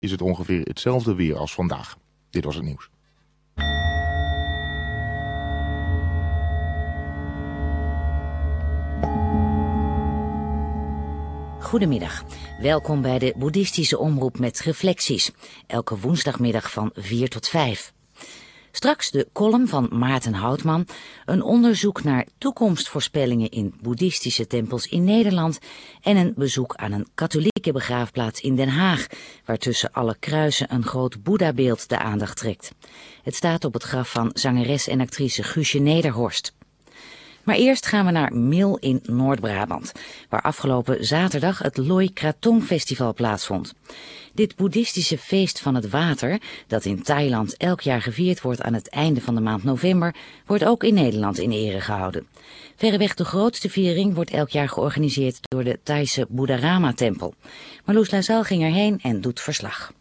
is het ongeveer hetzelfde weer als vandaag. Dit was het nieuws. Goedemiddag. Welkom bij de Boeddhistische Omroep met reflecties. Elke woensdagmiddag van 4 tot 5. Straks de column van Maarten Houtman. Een onderzoek naar toekomstvoorspellingen in boeddhistische tempels in Nederland. En een bezoek aan een katholieke begraafplaats in Den Haag, waar tussen alle kruisen een groot Boeddhabeeld de aandacht trekt. Het staat op het graf van zangeres en actrice Guusje Nederhorst. Maar eerst gaan we naar Mil in Noord-Brabant, waar afgelopen zaterdag het Loy Krathong Festival plaatsvond. Dit boeddhistische feest van het water, dat in Thailand elk jaar gevierd wordt aan het einde van de maand november, wordt ook in Nederland in ere gehouden. Verreweg de grootste viering wordt elk jaar georganiseerd door de Thaise Buddharama-tempel. Marloes Lazaal ging erheen en doet verslag.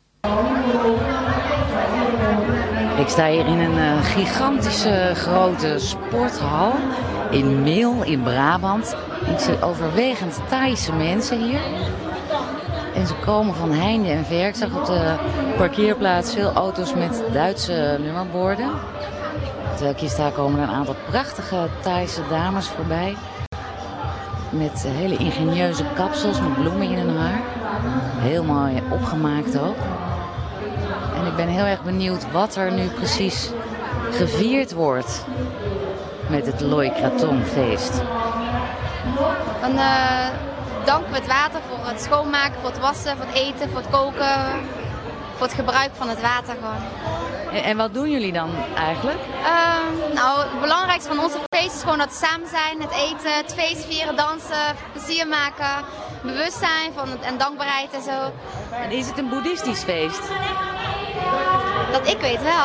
Ik sta hier in een gigantische grote sporthal in Mil in Brabant. Ik zie overwegend Thaise mensen hier. En ze komen van heinde en ver. Ik zag op de parkeerplaats veel auto's met Duitse nummerborden. Terwijl ik hier sta komen er een aantal prachtige Thaise dames voorbij. Met hele ingenieuze kapsels met bloemen in hun haar. Heel mooi opgemaakt ook. En ik ben heel erg benieuwd wat er nu precies gevierd wordt met het Loy Krathong feest. Een dank met water voor het schoonmaken, voor het wassen, voor het eten, voor het koken, voor het gebruik van het water gewoon. En wat doen jullie dan eigenlijk? Het belangrijkste van onze feest is gewoon dat we samen zijn, het eten, het feest vieren, dansen, plezier maken, bewustzijn van en dankbaarheid en zo. En is het een boeddhistisch feest? Dat ik weet wel.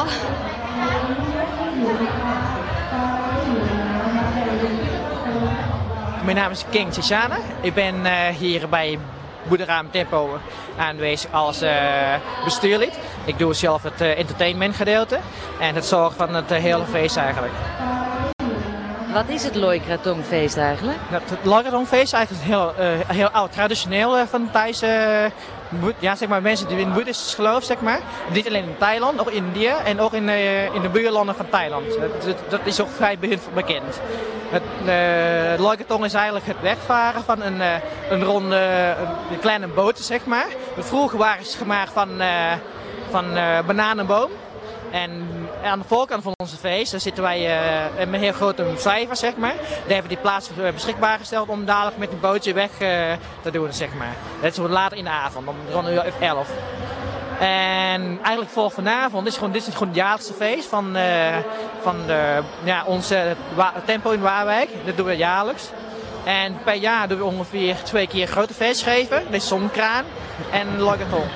Mijn naam is King Tshishana. Ik ben hier bij Buddharama Tempel aanwezig als bestuurlid. Ik doe zelf het entertainment gedeelte en het zorg van het hele feest eigenlijk. Wat is het Loy Krathong feest eigenlijk? Het Loy Krathong feest is eigenlijk heel oud, traditioneel van Thaise zeg maar, mensen die in boeddhistisch geloof, zeg maar. Niet alleen in Thailand, ook in India en ook in de buurlanden van Thailand. Dat is ook vrij bekend. Het Loy Krathong is eigenlijk het wegvaren van een kleine boot, zeg maar. Vroeger waren ze gemaakt van bananenboom. En aan de voorkant van onze feest, daar zitten wij met een heel grote vijver, zeg maar. Daar hebben we die plaats beschikbaar gesteld om dadelijk met een bootje weg te doen, zeg maar. Dat is later in de avond, om rond uur 11. En eigenlijk voor vanavond, dit is gewoon het jaarlijkse feest van onze tempel in Waalwijk. Dat doen we jaarlijks. En per jaar doen we ongeveer 2 keer grote feest geven. Dat is Zonkraan en Loy Krathong.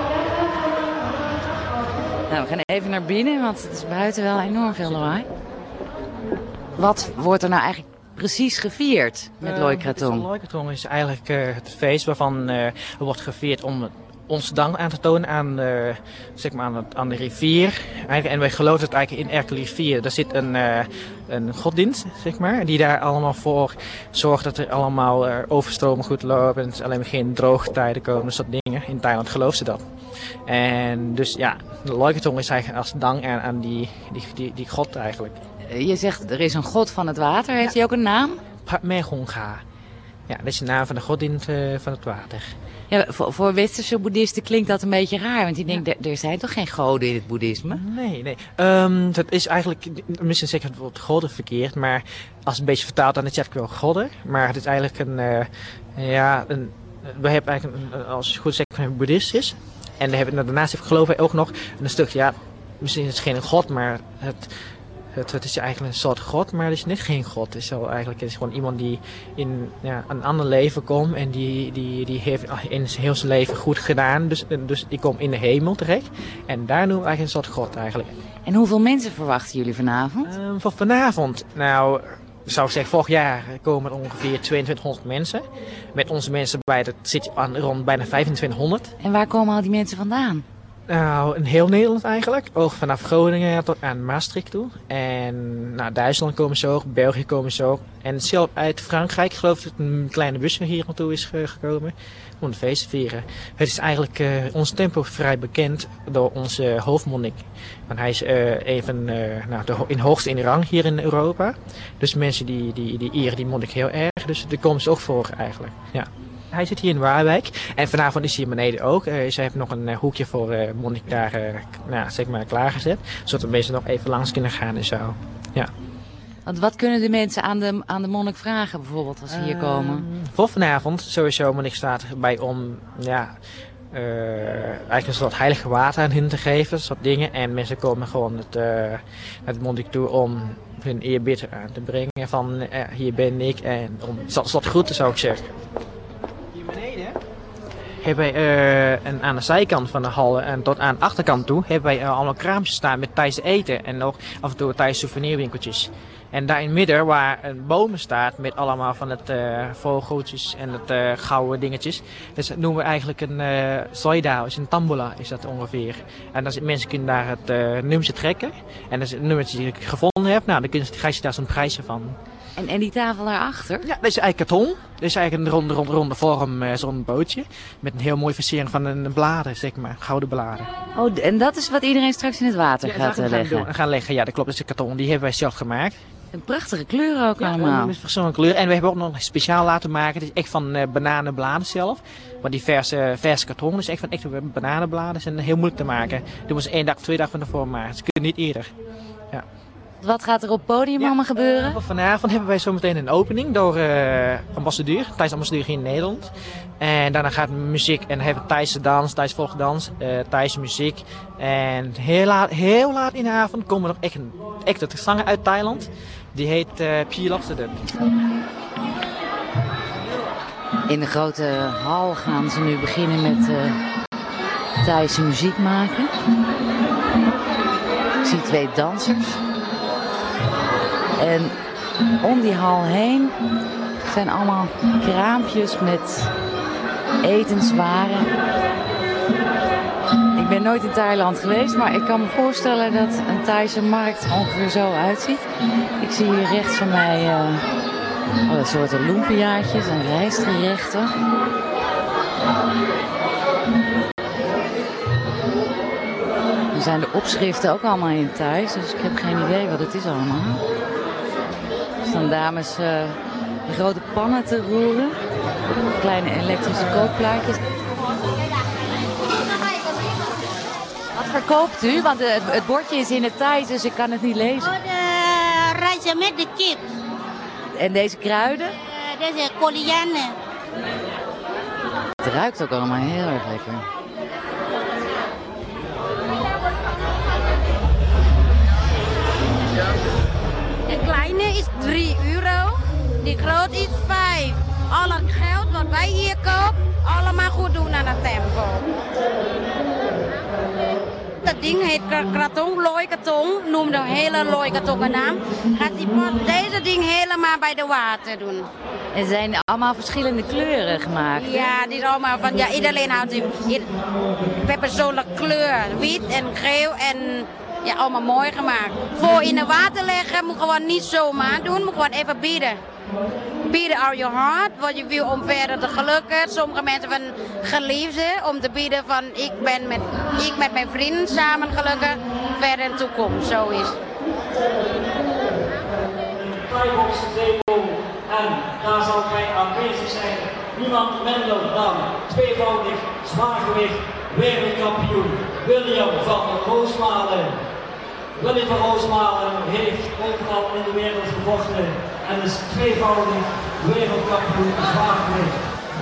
Nou, we gaan even naar binnen, want het is buiten wel enorm veel lawaai. Wat wordt er nou eigenlijk precies gevierd met Loy Krathong? Loy Krathong is eigenlijk het feest waarvan wordt gevierd om onze dank aan te tonen aan, zeg maar aan de rivier. En wij geloven dat eigenlijk in elke rivier, daar zit een goddienst, zeg maar, die daar allemaal voor zorgt dat er allemaal overstromen goed lopen en er alleen maar geen droogtijden komen, dat soort dingen. In Thailand geloven ze dat. En dus ja, de Loy Krathong is eigenlijk als dank aan die god eigenlijk. Je zegt er is een god van het water, heeft hij ook een naam? Phatme Hongkha. Ja, dat is de naam van de goddienst van het water. Ja, voor westerse boeddhisten klinkt dat een beetje raar, want die denken, er zijn toch geen goden in het boeddhisme? Nee. Dat is eigenlijk, misschien zeg ik het woord goden verkeerd, maar als een beetje vertaald dan is het wel godden. Maar het is eigenlijk we hebben eigenlijk als goed zeggen een boeddhistisch. En daarnaast geloven wij ook nog een stuk, ja, misschien is het geen god, maar het is eigenlijk een soort god, maar het is niet geen god. Het is gewoon iemand die in een ander leven komt en die heeft in heel zijn leven goed gedaan. Dus die komt in de hemel terecht. En daar noemen we eigenlijk een soort god eigenlijk. En hoeveel mensen verwachten jullie vanavond? Voor vanavond, nou, ik zou zeggen, vorig jaar komen er ongeveer 2200 mensen. Met onze mensen erbij, dat zit rond bijna 2500. En waar komen al die mensen vandaan? Nou, in heel Nederland eigenlijk. Ook vanaf Groningen tot aan Maastricht toe. En naar Duitsland komen ze ook, België komen ze ook. En zelf uit Frankrijk geloof ik dat een kleine bus hier naartoe is gekomen om de feest te vieren. Het is eigenlijk ons tempel vrij bekend door onze hoofdmonnik. Want hij is in hoogste in de rang hier in Europa. Dus mensen die eren die monnik heel erg. Dus daar komen ze ook voor eigenlijk. Ja. Hij zit hier in Waalwijk en vanavond is hij hier beneden ook. Ze hebben nog een hoekje voor monnik daar klaargezet. Zodat de mensen nog even langs kunnen gaan en zo. Ja. Want wat kunnen de mensen aan de monnik vragen bijvoorbeeld als ze hier komen? Voor vanavond sowieso monnik staat bij om eigenlijk een soort heilige water aan hen te geven. Dat soort dingen. En mensen komen gewoon naar de monnik toe om hun eerbied aan te brengen. Van hier ben ik en om soort groeten zou ik zeggen. Hebben wij aan de zijkant van de hal en tot aan de achterkant toe hebben wij allemaal kraampjes staan met Thaise eten en ook af en toe Thaise souvenirwinkeltjes. En daar in het midden waar een boom staat met allemaal van het vogeltjes en het gouden dingetjes. Dus dat noemen we eigenlijk een soida, is een tambola is dat ongeveer. En dan mensen kunnen daar het nummertje trekken. En als je het nummertje die ik gevonden heb, nou, dan krijg je daar zo'n prijsje van. En die tafel daarachter? Ja, dat is eigenlijk karton. Dat is eigenlijk een ronde vorm, zo'n bootje. Met een heel mooi versiering van een bladen, zeg maar, gouden bladen. Oh, en dat is wat iedereen straks in het water gaat leggen? Gaan leggen, ja, dat klopt. Dat is de karton, die hebben wij zelf gemaakt. Een prachtige kleur ook allemaal. Met verschillende kleuren. En we hebben ook nog speciaal laten maken. Het is echt van bananenbladen zelf. Want die verse karton is echt van echte bananenbladen. Zijn heel moeilijk te maken. Die moesten 1 dag, 2 dagen van tevoren maken. Ze kunnen niet eerder. Ja. Wat gaat er op het podium allemaal gebeuren? Vanavond hebben wij zometeen een opening door ambassadeur, Thaise ambassadeur hier in Nederland. En daarna gaat muziek en hebben Thaise dans, Thaise volkdans, Thaise muziek. En heel laat in de avond komen er nog echt een zanger uit Thailand. Die heet Phi Loksaden. In de grote hal gaan ze nu beginnen met Thaise muziek maken. Ik zie 2 dansers. En om die hal heen zijn allemaal kraampjes met etenswaren. Ik ben nooit in Thailand geweest, maar ik kan me voorstellen dat een Thaise markt ongeveer zo uitziet. Ik zie hier rechts van mij alle soorten lumpiaatjes en rijstgerechten. Er zijn de opschriften ook allemaal in Thais, dus ik heb geen idee wat het is allemaal. Er staan dames in grote pannen te roeren. Kleine elektrische kookplaatjes. Wat verkoopt u? Want het bordje is in het Thais, dus ik kan het niet lezen. Rijst met de kip. En deze kruiden? Deze koriander. Het ruikt ook allemaal heel erg lekker. De kleine is €3. Die grote is 5. Al het geld wat wij hier kopen, allemaal goed doen aan het tempel. Dat ding heet kraton, looikarton, noem de hele looikarton naam. Gaat die pot deze ding helemaal bij de water doen. En zijn allemaal verschillende kleuren gemaakt? Ja, die is allemaal van, ja, iedereen houdt die per persoonlijke kleur. Wit en geel en ja, allemaal mooi gemaakt. Voor in het water leggen moet gewoon niet zomaar doen, moet gewoon even bidden. Bidden out your heart, wat je wil om verder te gelukken. Sommige mensen van geliefden om te bidden van ik met mijn vrienden samen gelukkig verder in de toekomst. Zo is het. En daar zal bij aanwezig zijn niemand minder dan tweevoudig zwaargewicht wereldkampioen William van Roosmalen. William van Roosmalen heeft overal in de wereld gevochten en is tweevoudig wereldkampioen zwaargewicht.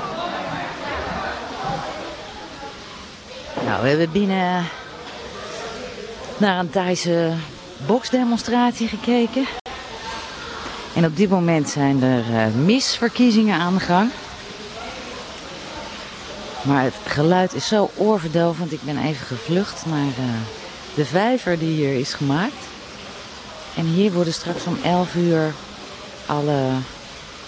Nou, we hebben binnen naar een Thaise boksdemonstratie gekeken. En op dit moment zijn er misverkiezingen aan de gang. Maar het geluid is zo oorverdovend. Ik ben even gevlucht naar de vijver die hier is gemaakt. En hier worden straks om 11 uur alle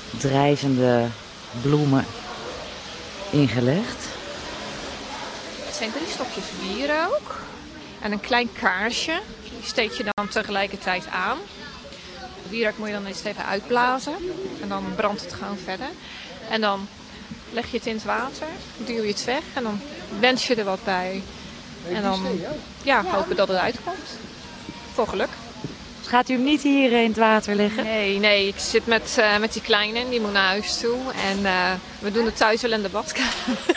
drijvende bloemen ingelegd. Het zijn 3 stokjes bier ook. En een klein kaarsje. Die steek je dan tegelijkertijd aan. De wierook moet je dan eens even uitblazen. En dan brandt het gewoon verder. En dan leg je het in het water. Duw je het weg. En dan wens je er wat bij. En dan hopen dat het uitkomt. Voor geluk. Gaat u hem niet hier in het water leggen? Nee. Ik zit met die kleine en die moet naar huis toe. En we doen het thuis wel in de badkamer.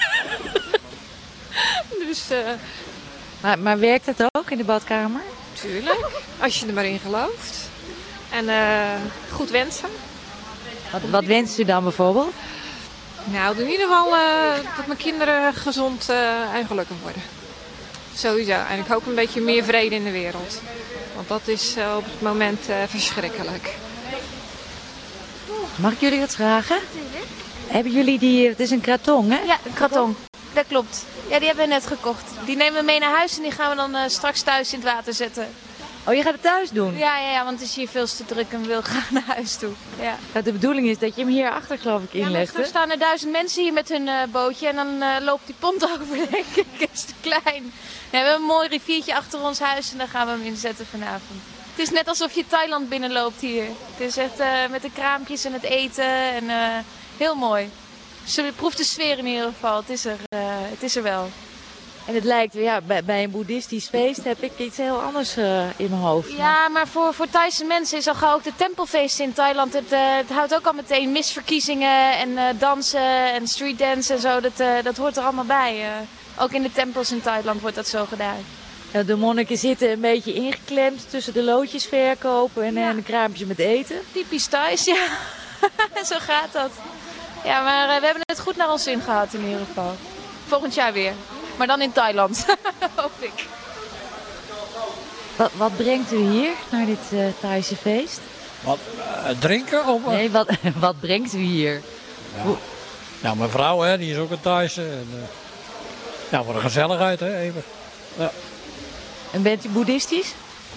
Dus... Maar werkt het ook in de badkamer? Tuurlijk, als je er maar in gelooft. En goed wensen. Wat wenst u dan bijvoorbeeld? Nou, in ieder geval dat mijn kinderen gezond en gelukkig worden. Sowieso. En ik hoop een beetje meer vrede in de wereld. Want dat is op het moment verschrikkelijk. Mag ik jullie wat vragen? Hebben jullie het is een kraton, hè? Ja, een kraton. Dat klopt. Ja, die hebben we net gekocht. Die nemen we mee naar huis en die gaan we dan straks thuis in het water zetten. Oh, je gaat het thuis doen? Ja, want het is hier veel te druk en we willen graag naar huis toe. Ja. De bedoeling is dat je hem hier achter, geloof ik, inlegt. Ja, er staan er 1000 mensen hier met hun bootje en dan loopt die pont over, denk ik. Is te klein. Ja, we hebben een mooi riviertje achter ons huis en daar gaan we hem inzetten vanavond. Het is net alsof je Thailand binnenloopt hier. Het is echt met de kraampjes en het eten en heel mooi. Je proeft de sfeer in ieder geval. Het is er wel. En het lijkt, bij een boeddhistisch feest heb ik iets heel anders in mijn hoofd. Ja, maar voor Thaise mensen is al gauw ook de tempelfeesten in Thailand. Het houdt ook al meteen misverkiezingen en dansen en streetdance en zo. Dat hoort er allemaal bij. Ook in de tempels in Thailand wordt dat zo gedaan. Ja, de monniken zitten een beetje ingeklemd tussen de loodjes verkopen en de kraampjes met eten. Typisch Thais, ja. Zo gaat dat. Ja, maar we hebben het goed naar ons zin gehad in ieder geval. Volgend jaar weer. Maar dan in Thailand, hoop ik. Wat brengt u hier naar dit Thaise feest? Wat, drinken? Of, Nee, wat brengt u hier? Ja, mijn vrouw, hè, die is ook een Thaise. En, voor de gezelligheid, hè, even. Ja. En bent u boeddhistisch?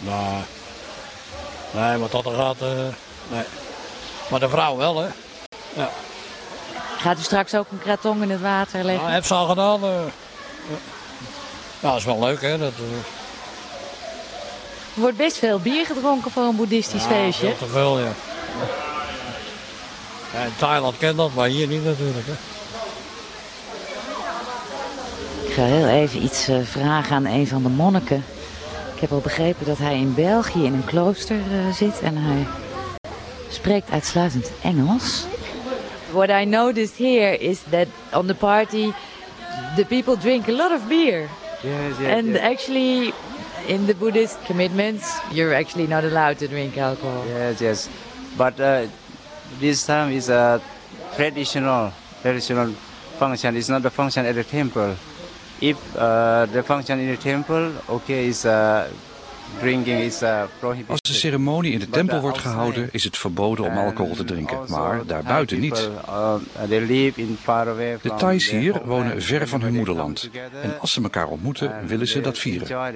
Nee, maar tot er gaat, nee. Maar de vrouw wel, hè. Ja. Gaat u straks ook een kraton in het water leggen? Ja, heb ze al gedaan. Ja, dat is wel leuk, hè. Dat, Er wordt best veel bier gedronken voor een boeddhistisch feestje. Veel te veel, ja. In Thailand kent dat, maar hier niet natuurlijk, hè. Ik ga heel even iets vragen aan een van de monniken. Ik heb al begrepen dat hij in België in een klooster zit en hij spreekt uitsluitend Engels. What I noticed here is that on the party the people drink a lot of beer. Yes. And actually in the Buddhist commitments you're actually not allowed to drink alcohol. Yes. But this time is a traditional function. It's not the function at the temple. If the function in the temple, is drinking is prohibited. Als de ceremonie in de tempel wordt gehouden, is het verboden om alcohol te drinken, maar daarbuiten niet. De Thais hier wonen ver van hun moederland. En als ze elkaar ontmoeten, willen ze dat vieren.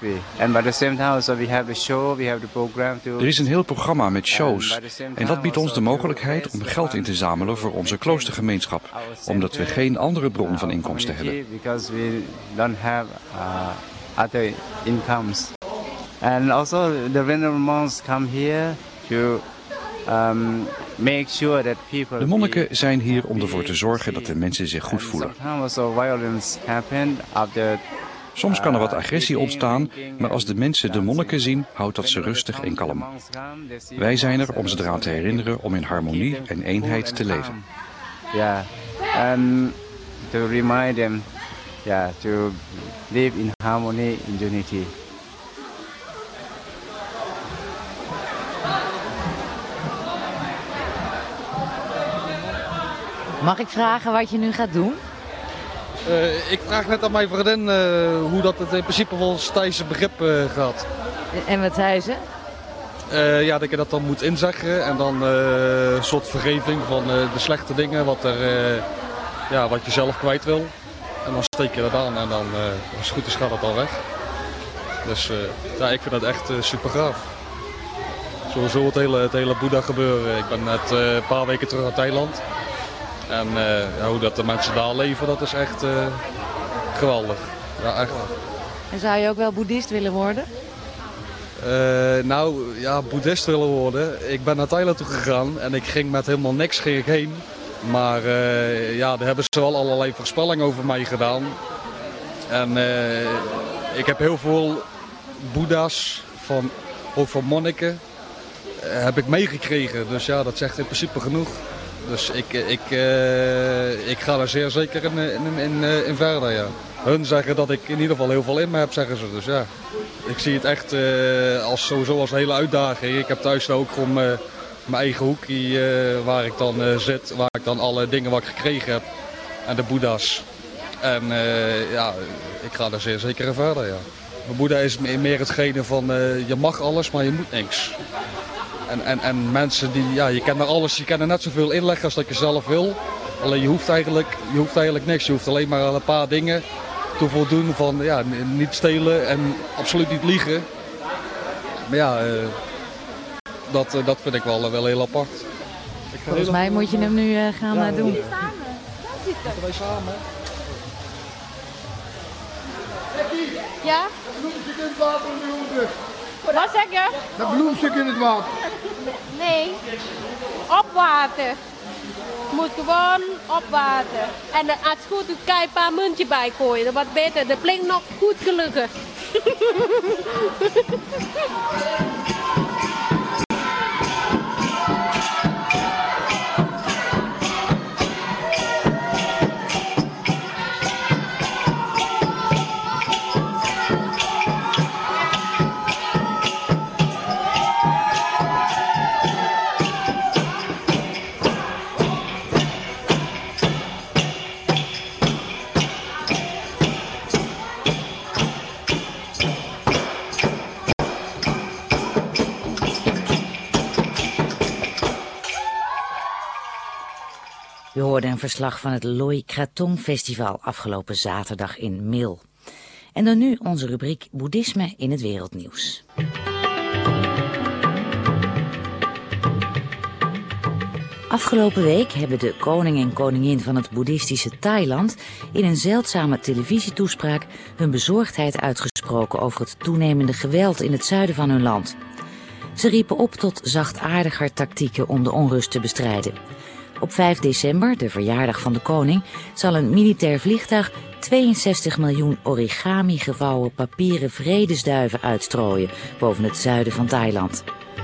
Er is een heel programma met shows. En dat biedt ons de mogelijkheid om geld in te zamelen voor onze kloostergemeenschap. Omdat we geen andere bron van inkomsten hebben. And also the venerable monks come here to make sure that people. De monniken zijn hier om ervoor te zorgen dat de mensen zich goed voelen. Soms kan er wat agressie ontstaan, maar als de mensen de monniken zien, houdt dat ze rustig en kalm. Wij zijn er om ze eraan te herinneren om in harmonie en eenheid te leven. Yeah, and to remind them, to live in harmony, in unity. Mag ik vragen wat je nu gaat doen? Ik vraag net aan mijn vriendin hoe dat het in principe volgens Thaise begrip gaat. En wat zei ze? Dat ik dat dan moet inzeggen en dan een soort vergeving van de slechte dingen wat je zelf kwijt wil. En dan steek je dat aan en dan als het goed is gaat dat al weg. Dus ik vind dat echt super gaaf. Sowieso het hele Boeddha gebeuren. Ik ben net een paar weken terug uit Thailand. En hoe dat de mensen daar leven, dat is echt geweldig. Ja, echt. En zou je ook wel boeddhist willen worden? Nou, ja, boeddhist willen worden. Ik ben naar Thailand toe gegaan en ik ging met helemaal niks heen. Maar ja, daar hebben ze wel allerlei voorspellingen over mij gedaan. En ik heb heel veel boeddha's, ook van monniken, heb ik meegekregen. Dus ja, dat zegt in principe genoeg. Dus ik ga daar zeer zeker in verder, ja. Hun zeggen dat ik in ieder geval heel veel in me heb, zeggen ze. Dus ja, ik zie het echt sowieso als een hele uitdaging. Ik heb thuis ook gewoon mijn eigen hoekje waar ik dan zit, waar ik dan alle dingen wat ik gekregen heb en de boeddha's. En ja, ik ga daar zeer zeker in verder, ja. Mijn boeddha is meer hetgene van je mag alles, maar je moet niks. En mensen die, ja, je kan er alles, je kan er net zoveel inleggen als dat je zelf wil. Alleen je hoeft eigenlijk niks. Je hoeft alleen maar een paar dingen te voldoen van ja, niet stelen en absoluut niet liegen. Maar ja, dat vind ik wel heel apart. Volgens mij moet je hem nu gaan doen. Zitten wij samen? Ja? Bloemstuk in het water in de hoeder. Wat zeg je? Dat bloemstuk in het water. Nee, op water. Moet gewoon op water. En als het goed is, kan je een paar muntjes bij gooien. Dat wordt beter. Dat klinkt nog goed gelukkig. U hoorde een verslag van het Loy Krathong Festival afgelopen zaterdag in Mil. En dan nu onze rubriek Boeddhisme in het wereldnieuws. Afgelopen week hebben de koning en koningin van het boeddhistische Thailand in een zeldzame televisietoespraak hun bezorgdheid uitgesproken over het toenemende geweld in het zuiden van hun land. Ze riepen op tot zachtaardiger tactieken om de onrust te bestrijden. Op 5 december, de verjaardag van de koning, zal een militair vliegtuig 62 miljoen origami gevouwen papieren vredesduiven uitstrooien boven het zuiden van Thailand.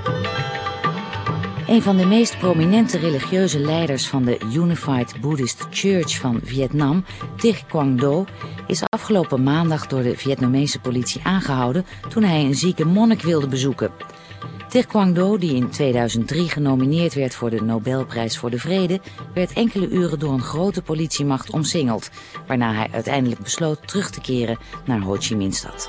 Een van de meest prominente religieuze leiders van de Unified Buddhist Church van Vietnam, Thich Quang Do, is afgelopen maandag door de Vietnamese politie aangehouden toen hij een zieke monnik wilde bezoeken. Thich Quang Do, die in 2003 genomineerd werd voor de Nobelprijs voor de Vrede, werd enkele uren door een grote politiemacht omsingeld, waarna hij uiteindelijk besloot terug te keren naar Ho Chi Minh-stad.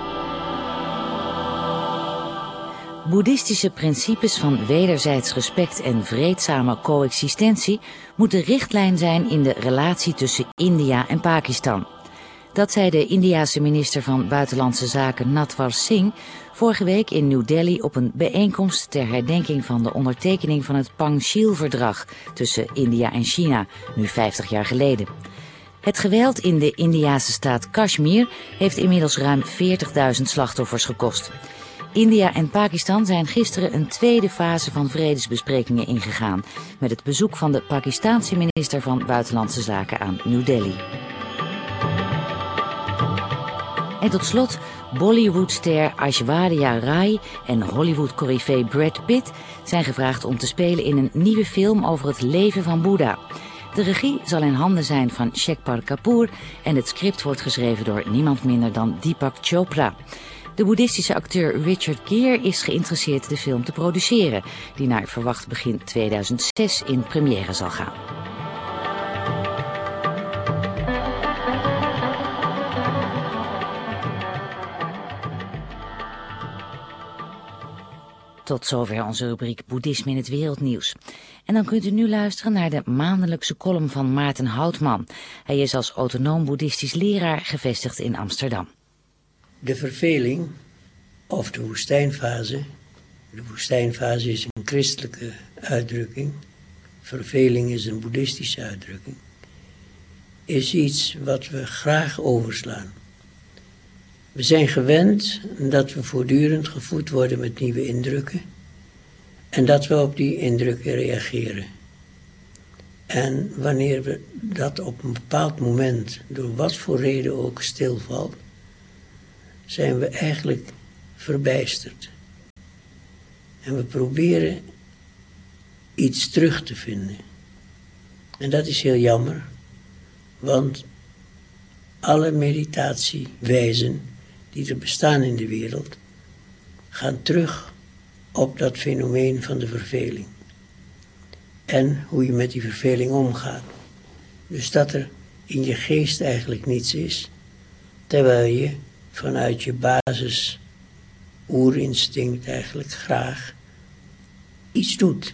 Boeddhistische principes van wederzijds respect en vreedzame coexistentie moeten richtlijn zijn in de relatie tussen India en Pakistan. Dat zei de Indiase minister van Buitenlandse Zaken Natwar Singh vorige week in New Delhi op een bijeenkomst ter herdenking van de ondertekening van het Panchsheel-verdrag tussen India en China, nu 50 jaar geleden. Het geweld in de Indiase staat Kashmir heeft inmiddels ruim 40.000 slachtoffers gekost. India en Pakistan zijn gisteren een tweede fase van vredesbesprekingen ingegaan, met het bezoek van de Pakistaanse minister van Buitenlandse Zaken aan New Delhi. En tot slot, Bollywoodster Aishwarya Rai en Hollywood-corifee Brad Pitt zijn gevraagd om te spelen in een nieuwe film over het leven van Boeddha. De regie zal in handen zijn van Shekpar Kapoor en het script wordt geschreven door niemand minder dan Deepak Chopra. De boeddhistische acteur Richard Gere is geïnteresseerd de film te produceren, die naar verwacht begin 2006 in première zal gaan. Tot zover onze rubriek Boeddhisme in het wereldnieuws. En dan kunt u nu luisteren naar de maandelijkse column van Maarten Houtman. Hij is als autonoom boeddhistisch leraar gevestigd in Amsterdam. De verveling, of de woestijnfase. De woestijnfase is een christelijke uitdrukking. Verveling is een boeddhistische uitdrukking. Is iets wat we graag overslaan. We zijn gewend dat we voortdurend gevoed worden met nieuwe indrukken en dat we op die indrukken reageren. En wanneer we dat op een bepaald moment, door wat voor reden ook, stilvalt, zijn we eigenlijk verbijsterd. En we proberen iets terug te vinden. En dat is heel jammer, want alle meditatiewijzen die er bestaan in de wereld, gaan terug op dat fenomeen van de verveling. En hoe je met die verveling omgaat. Dus dat er in je geest eigenlijk niets is, terwijl je vanuit je basis oerinstinct eigenlijk graag iets doet.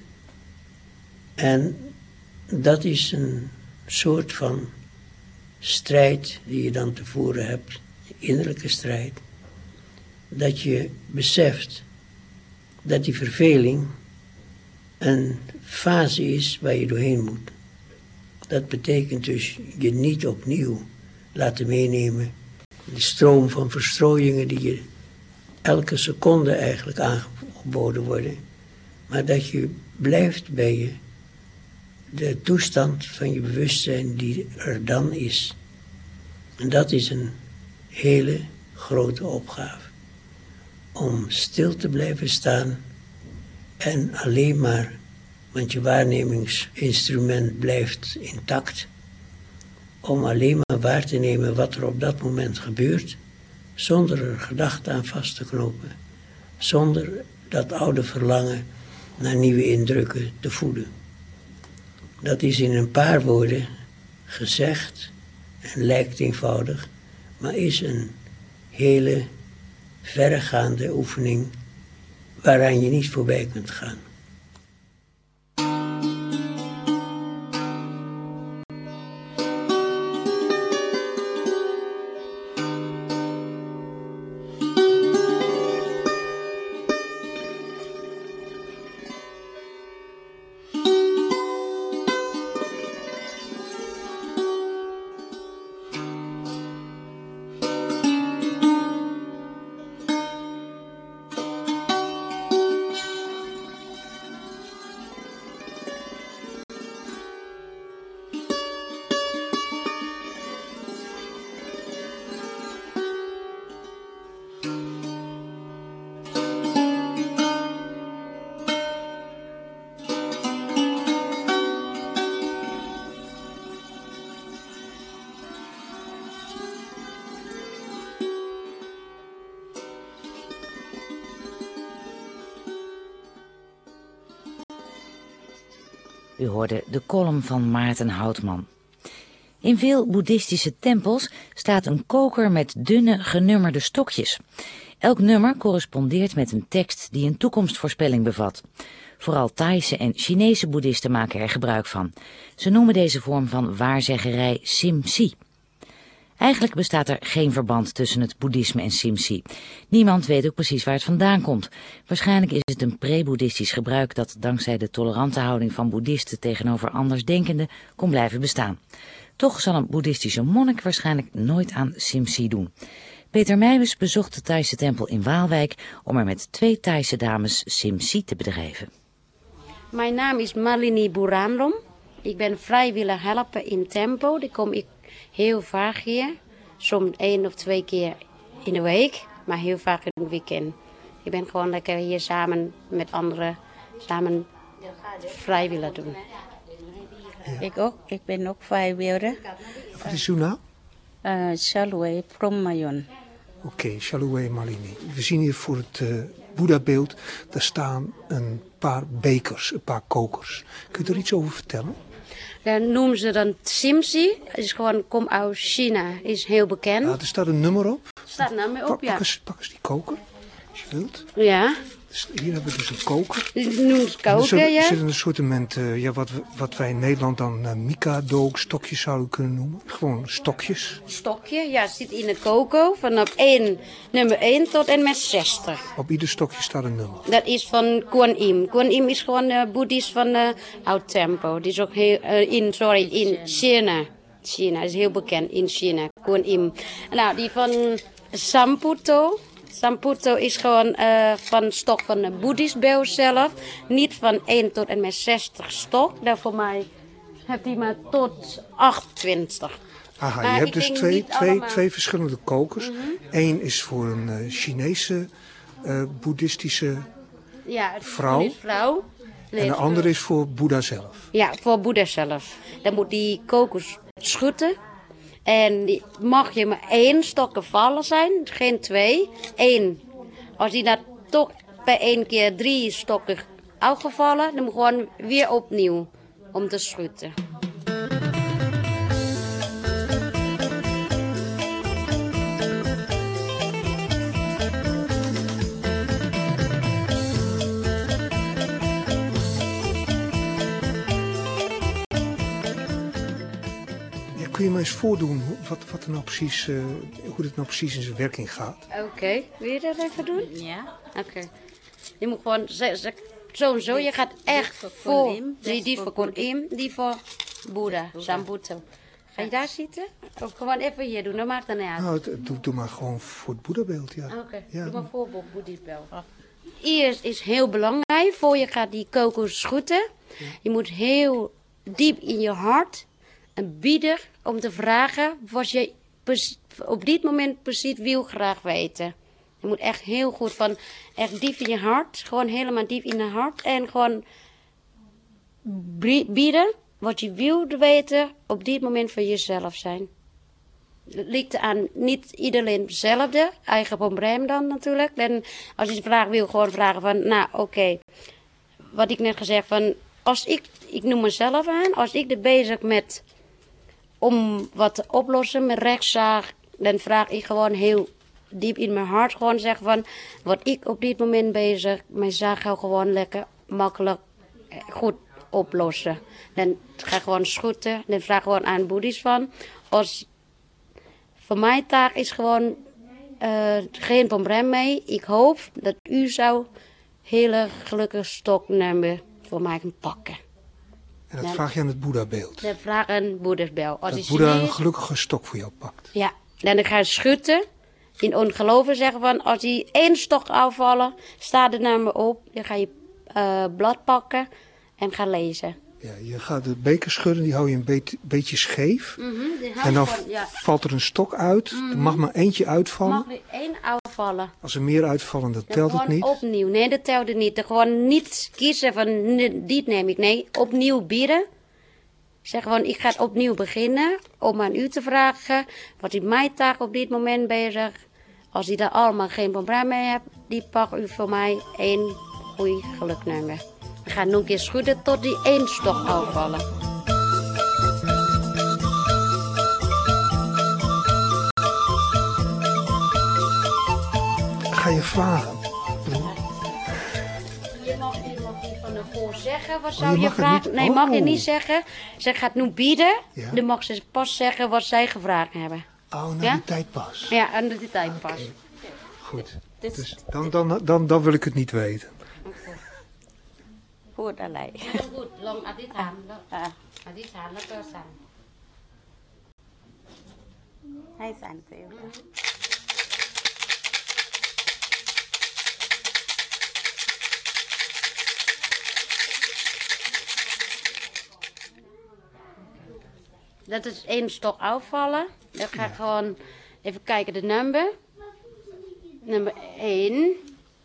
En dat is een soort van strijd die je dan te voeren hebt, innerlijke strijd, dat je beseft dat die verveling een fase is waar je doorheen moet. Dat betekent dus je niet opnieuw laten meenemen de stroom van verstrooiingen die je elke seconde eigenlijk aangeboden worden, maar dat je blijft bij de toestand van je bewustzijn die er dan is. En dat is een hele grote opgave. Om stil te blijven staan en alleen maar, want je waarnemingsinstrument blijft intact, om alleen maar waar te nemen wat er op dat moment gebeurt, zonder er gedachten aan vast te knopen, zonder dat oude verlangen naar nieuwe indrukken te voeden. Dat is in een paar woorden gezegd en lijkt eenvoudig, maar is een hele verregaande oefening waaraan je niet voorbij kunt gaan. U hoorde de column van Maarten Houtman. In veel boeddhistische tempels staat een koker met dunne genummerde stokjes. Elk nummer correspondeert met een tekst die een toekomstvoorspelling bevat. Vooral Thaise en Chinese boeddhisten maken er gebruik van. Ze noemen deze vorm van waarzeggerij Simsi. Eigenlijk bestaat er geen verband tussen het boeddhisme en Simsi. Niemand weet ook precies waar het vandaan komt. Waarschijnlijk is het een pre-boeddhistisch gebruik dat dankzij de tolerante houding van boeddhisten tegenover andersdenkenden kon blijven bestaan. Toch zal een boeddhistische monnik waarschijnlijk nooit aan Simsi doen. Peter Meijbus bezocht de Thaise tempel in Waalwijk om er met 2 Thaise dames Simsi te bedrijven. Mijn naam is Malini Buranrom. Ik ben vrijwillig helper in tempel. Dan kom ik heel vaak hier. Soms 1 of 2 keer in de week, maar heel vaak in het weekend. Ik ben gewoon lekker hier samen met anderen samen vrijwillig doen. Ik ook. Ik ben ook vrijwilliger. Wat is uw naam? Shalwe Prommayon. Oké, Shalwe Malini. We zien hier voor het Boeddha-beeld, daar staan een paar bekers, een paar kokers. Kun je er iets over vertellen? Dan noemen ze dan Simsi. Het is gewoon, komt uit China, is heel bekend. Ja, er staat een nummer op. Er staat een nummer op, ja. Pak eens die koker, als je wilt. Ja. Dus hier hebben we dus een koker. Die noemen ze koker, ja. Er zit een assortiment, wat wij in Nederland dan Mikado stokjes zouden kunnen noemen. Gewoon stokjes. Stokje, ja, zit in de koker vanaf nummer 1 tot en met 60. Op ieder stokje staat een nummer. Dat is van Kuan Im. Kuan Im is gewoon boeddhist van oud tempo. Die is ook heel, in China. China is heel bekend in China, Kuan Im. Nou, die van Samputo. Samputo is gewoon van stok van de boeddhistbeeld zelf. Niet van 1 tot en met 60 stok. Daar voor mij heeft hij maar tot 28. Aha, maar je hebt dus twee verschillende kokers. Eén is voor een Chinese boeddhistische vrouw. Nee, en de andere is voor Boeddha zelf. Ja, voor Boeddha zelf. Dan moet die kokos schudden. En die mag je maar 1 stok vallen zijn, geen 2. 1. Als die dat toch bij 1 keer 3 stokken uitgevallen, dan moet je gewoon weer opnieuw om te schudden. Kun je me eens voordoen wat er nou precies, hoe dit nou precies in zijn werking gaat? Oké, wil je dat even doen? Ja. Oké. Je moet gewoon zo en zo. Je gaat echt voor. Die voor Konim, die voor Boeddha, Samputo. Ga je daar zitten? Of gewoon even hier doen, dat maakt er niet uit. Nou, doe maar gewoon voor het Boeddhabeeld, ja. Oké, ja. doe maar voor Boeddhisbeeld. Eerst is heel belangrijk, voor je gaat die kokos schudden. Je moet heel diep in je hart een bieder om te vragen wat je op dit moment precies wil graag weten. Je moet echt heel goed van, echt diep in je hart, gewoon helemaal diep in je hart. En gewoon bieden wat je wil weten op dit moment voor jezelf zijn. Het ligt aan niet iedereen hetzelfde, eigen probleem dan natuurlijk. En als je de vraag wil, gewoon vragen van, nou oké, wat ik net gezegd van, als ik noem mezelf aan, als ik er bezig met om wat te oplossen met rechtszaak, dan vraag ik gewoon heel diep in mijn hart gewoon zeggen van, wat ik op dit moment bezig, mijn zaak ga gewoon lekker makkelijk goed oplossen. Dan ga ik gewoon schudden, dan vraag ik gewoon aan boeddhist van, als voor mijn taak is gewoon geen probleem mee. Ik hoop dat u zou hele gelukkige stok nemen voor mij kan pakken. En dat vraag je aan het Boeddhabeeld? Dat vraag aan het Boeddhabeeld. Dat Boeddha een gelukkige stok voor jou pakt? Ja, dan ga je schudden. In ongeloven zeggen van, als die 1 stok afvallen, staat er naar me op. Dan ga je blad pakken en ga lezen. Ja, je gaat de beker schudden, die hou je een beetje scheef. En dan valt er een stok uit. Er mag maar eentje uitvallen. Mag er 1 uitvallen. Als er meer uitvallen, dan telt het niet. Opnieuw, nee, dat telt het niet. Gewoon niet kiezen van, dit neem ik. Nee, opnieuw bieden. Zeg gewoon, ik ga opnieuw beginnen om aan u te vragen. Wat is mijn taak op dit moment bezig? Als u daar allemaal geen probleem mee hebt, die pak u voor mij 1 goede geluknummer. We gaan nog een keer schudden tot die 1 stok afvallen. Ga je vragen? Je mag niet van tevoren zeggen, wat zou je vragen? Nee, mag je niet zeggen. Ze gaat nu bieden, dan mag ze pas zeggen wat zij gevraagd hebben. Oh, na die tijd pas? Ja, aan die tijd pas. Okay. Goed, dus dan wil ik het niet weten. Goed,อะไร Goed, lang adithaan. Adithaan แล้วก็สั่นให้สั่นเซลล์ Dat is 1 stok afvallen. Dan ga ik gewoon even kijken de nummer. Nummer 1.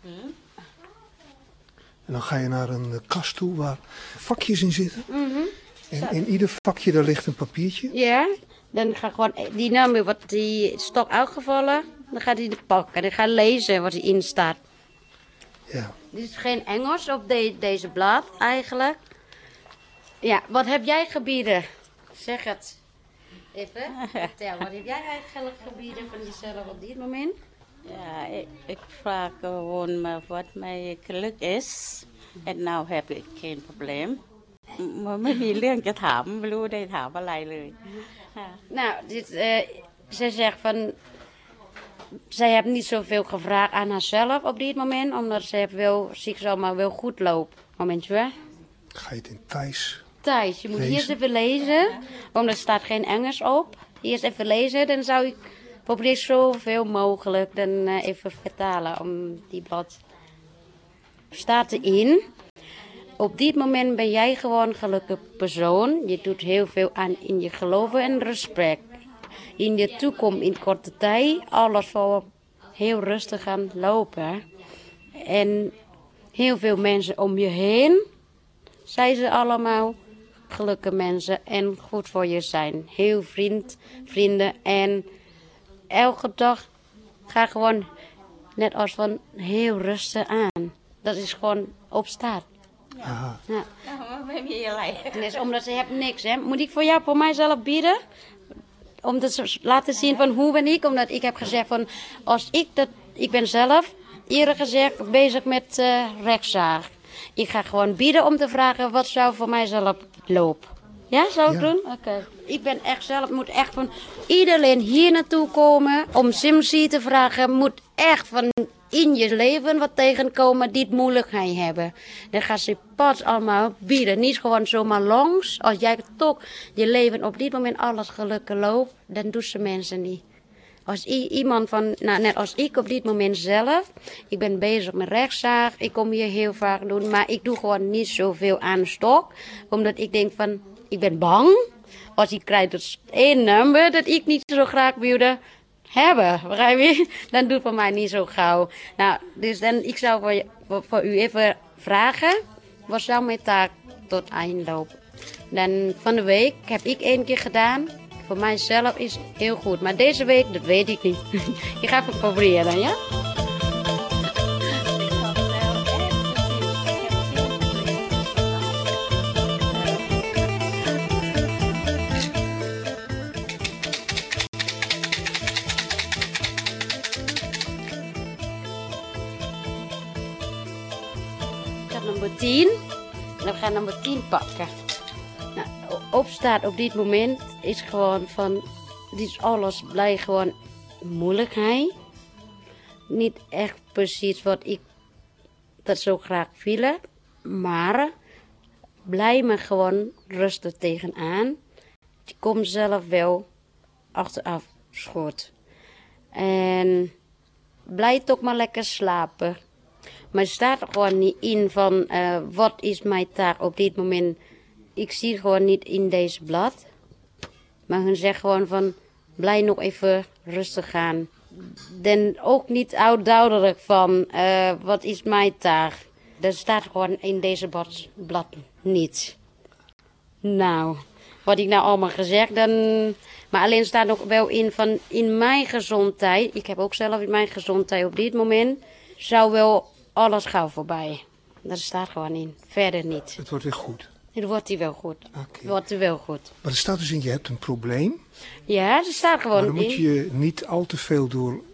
En dan ga je naar een kast toe waar vakjes in zitten. En in ieder vakje daar ligt een papiertje. Ja, dan ga ik gewoon die nummer, wat die stok uitgevallen, dan gaat hij pakken. Dan ga je lezen wat erin staat. Ja. Dit is geen Engels op deze blad eigenlijk. Ja, wat heb jij gebieden? Zeg het. Even, vertel. Wat heb jij eigenlijk gebieden van jezelf op dit moment? Ja, ik vraag gewoon maar wat mijn geluk is. En nou heb ik geen probleem. Maar ไม่มีเรื่องจะถามไม่รู้ได้ถามอะไรเลย Nou, zij zegt van, zij heeft niet zoveel gevraagd aan haarzelf op dit moment, omdat ze wil zich zomaar wel goed lopen. Momentje hè? Ga je het in Thais? Thais, je moet eerst even lezen, omdat er staat geen Engels op. Eerst even lezen, dan zou ik probeer zoveel mogelijk dan even vertalen om die blad. Staat erin. Op dit moment ben jij gewoon een gelukkig persoon. Je doet heel veel aan in je geloven en respect. In je toekomst, in korte tijd, alles zal heel rustig gaan lopen. En heel veel mensen om je heen, zijn ze allemaal gelukkige mensen en goed voor je zijn. Heel vrienden en elke dag ga gewoon net als van heel rustig aan. Dat is gewoon op staat. Ja. Dus omdat ze hebben niks, hè. Moet ik voor mijzelf bieden? Om te laten zien van hoe ben ik. Omdat ik heb gezegd van, ik ben zelf eerder gezegd bezig met rechtszaak. Ik ga gewoon bieden om te vragen wat zou voor mijzelf lopen. Ja, zou ik doen? Oké. Ik ben echt zelf, moet echt van iedereen hier naartoe komen om Simsie te vragen. Moet echt van in je leven wat tegenkomen die het moeilijkheid hebben. Dan gaan ze pas allemaal bieden. Niet gewoon zomaar langs. Als jij toch je leven op dit moment alles gelukkig loopt, dan doen ze mensen niet. Als iemand van, net als ik op dit moment zelf, ik ben bezig met rechtszaak, ik kom hier heel vaak doen, maar ik doe gewoon niet zoveel aan stok. Omdat ik denk van, ik ben bang. Als ik krijg dus één nummer dat ik niet zo graag wilde hebben, begrijp je? Dan doet het voor mij niet zo gauw. Nou, dus dan, ik zou voor u even vragen, wat zou mijn taak tot eind lopen? Dan van de week heb ik 1 keer gedaan. Voor mijzelf is het heel goed. Maar deze week, dat weet ik niet. Ik ga even proberen, ja? Ik ga nummer 10. En we gaan nummer 10 pakken. Opstaat op dit moment is gewoon van, dit is alles blij gewoon moeilijkheid. Niet echt precies wat ik dat zo graag wil, maar blij me gewoon rustig tegenaan. Ik kom zelf wel achteraf schot. En blij toch maar lekker slapen. Maar het staat er gewoon niet in van wat is mijn taak op dit moment. Ik zie het gewoon niet in deze blad. Maar hun zegt gewoon van, blij nog even rustig gaan. Dan ook niet oud-duidelijk van, wat is mijn taak. Dat staat gewoon in deze blad niet. Nou, wat ik nou allemaal gezegd, dan... Maar alleen staat ook wel in van, in mijn gezondheid, ik heb ook zelf in mijn gezondheid op dit moment, zou wel alles gauw voorbij. Dat staat gewoon in, verder niet. Het wordt weer goed. Dan wordt hij wel goed. Wordt hij wel goed. Maar er staat dus in, je hebt een probleem. Ja, er staat gewoon in. Maar dan moet je niet al te veel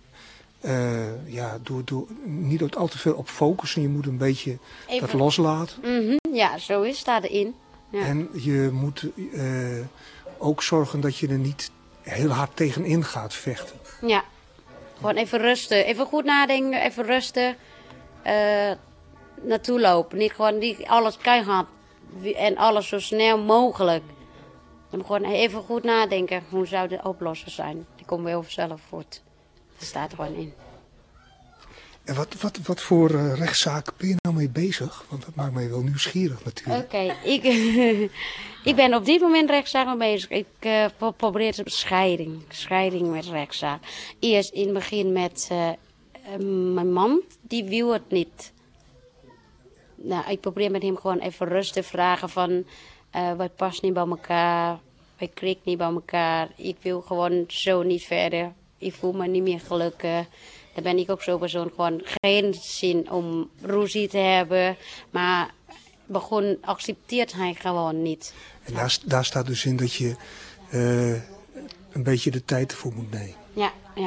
niet al te veel op focussen. Je moet een beetje dat loslaten. Ja, zo is, staat erin. Ja. En je moet ook zorgen dat je er niet heel hard tegenin gaat vechten. Ja, gewoon even rusten. Even goed nadenken, even rusten. Naartoe lopen. Niet gewoon niet alles keihard. En alles zo snel mogelijk. Dan moet gewoon even goed nadenken. Hoe zou de oplossing zijn? Die komt wel zelf voort. Dat staat er gewoon in. En wat voor rechtszaken ben je nou mee bezig? Want dat maakt mij wel nieuwsgierig natuurlijk. Oké, ik ben op dit moment rechtszaken bezig. Ik probeer scheiding met rechtszaak. Eerst in het begin met mijn man. Die wil het niet. Nou, ik probeer met hem gewoon even rust te vragen van, wij passen niet bij elkaar, wij klikken niet bij elkaar. Ik wil gewoon zo niet verder. Ik voel me niet meer gelukkig. Dan ben ik ook zo'n persoon gewoon geen zin om ruzie te hebben. Maar begon accepteert hij gewoon niet. En daar staat dus in dat je een beetje de tijd ervoor moet nemen. Ja, ja.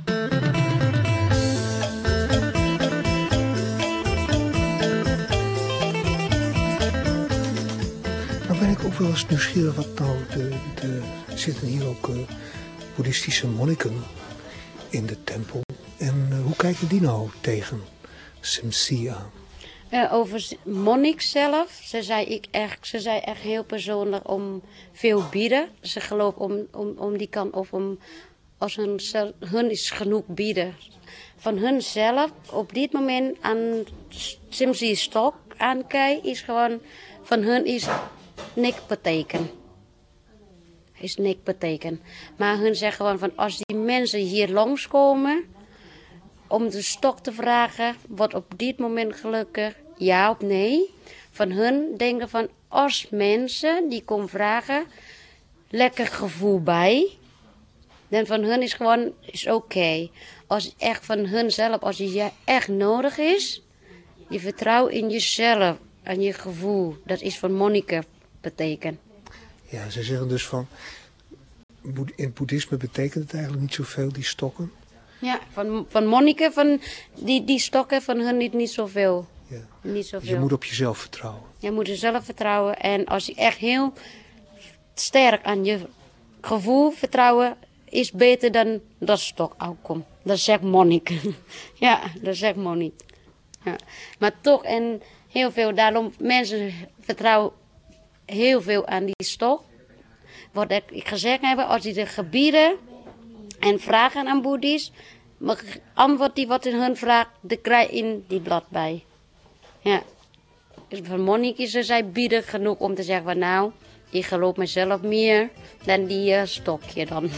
Ben ik ook wel eens nieuwsgierig wat nou er zitten hier ook boeddhistische monniken in de tempel. En hoe kijken die nou tegen Simsie aan? Over monnik zelf, ze zei echt heel persoonlijk om veel bieden. Ze gelooft om die kant of als hun is genoeg bieden. Van hunzelf op dit moment aan Simsie Stok aankijken is gewoon van hun is niks betekent. Is niks betekent. Maar hun zeggen gewoon van als die mensen hier langskomen om de stok te vragen, wordt op dit moment gelukkig ja of nee. Van hun denken van als mensen die komen vragen, lekker gevoel bij. Dan van hun is gewoon is oké. Als echt van hunzelf, als je echt nodig is, je vertrouwen in jezelf en je gevoel. Dat is van Monique betekent. Ja, ze zeggen dus van, in het boeddhisme betekent het eigenlijk niet zoveel, die stokken. Ja, van Monique, van die stokken, van hun niet zoveel. Ja. Niet zoveel. Dus je moet op jezelf vertrouwen. Je moet jezelf vertrouwen en als je echt heel sterk aan je gevoel vertrouwen, is beter dan dat stok uitkomt. Dat zegt Monique. Ja, dat zegt Monique. Ja. Maar toch, en heel veel, daarom mensen vertrouwen heel veel aan die stok. Wat ik gezegd heb, als die de gebieden en vragen aan boeddhist, maar antwoord die wat in hun vraagt, de krijg in die blad bij. Ja. Dus van Monique is zij bieden genoeg om te zeggen van nou, ik geloof mezelf meer dan die stokje dan.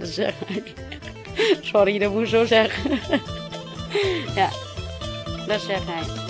Sorry, dat moet ik zo zeggen. Ja, dat zegt hij.